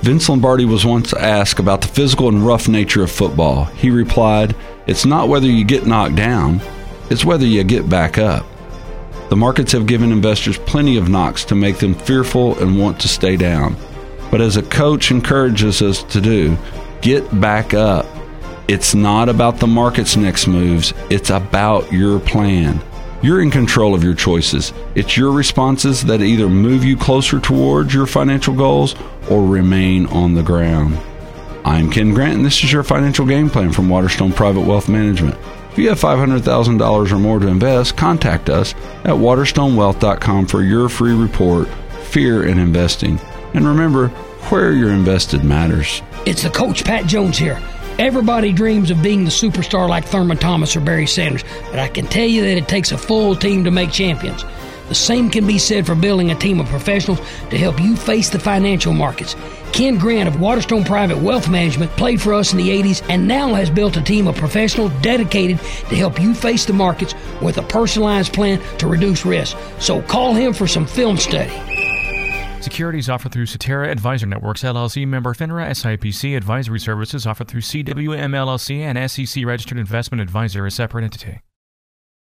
Vince Lombardi was once asked about the physical and rough nature of football. He replied, "It's not whether you get knocked down, it's whether you get back up." The markets have given investors plenty of knocks to make them fearful and want to stay down. But as a coach encourages us to do, get back up. It's not about the market's next moves, it's about your plan. You're in control of your choices. It's your responses that either move you closer towards your financial goals or remain on the ground. I'm Ken Grant, and this is your financial game plan from Waterstone Private Wealth Management. If you have $500,000 or more to invest, contact us at waterstonewealth.com for your free report, Fear in Investing. And remember, where you're invested matters. It's the Coach Pat Jones here. Everybody dreams of being the superstar like Thurman Thomas or Barry Sanders, but I can tell you that it takes a full team to make champions. The same can be said for building a team of professionals to help you face the financial markets. Ken Grant of Waterstone Private Wealth Management played for us in the 80s and now has built a team of professionals dedicated to help you face the markets with a personalized plan to reduce risk. So call him for some film study. Securities offered through Cetera Advisor Networks, LLC, member FINRA, SIPC. Advisory services offered through CWM, LLC, and SEC Registered Investment Advisor, a separate entity.